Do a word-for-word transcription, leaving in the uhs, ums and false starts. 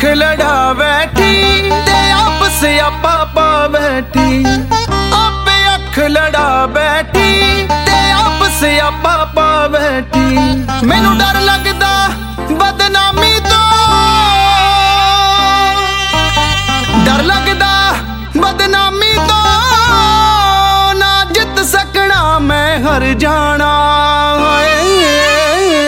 लड़ा बैठी ते आप स्यापा पा बैठी, आप अख लड़ा बैठी ते आप स्यापा पा बैठी। मैनू डर लगदा बदनामी तो, डर लगदा बदनामी तो, ना जित सकना मैं हर जान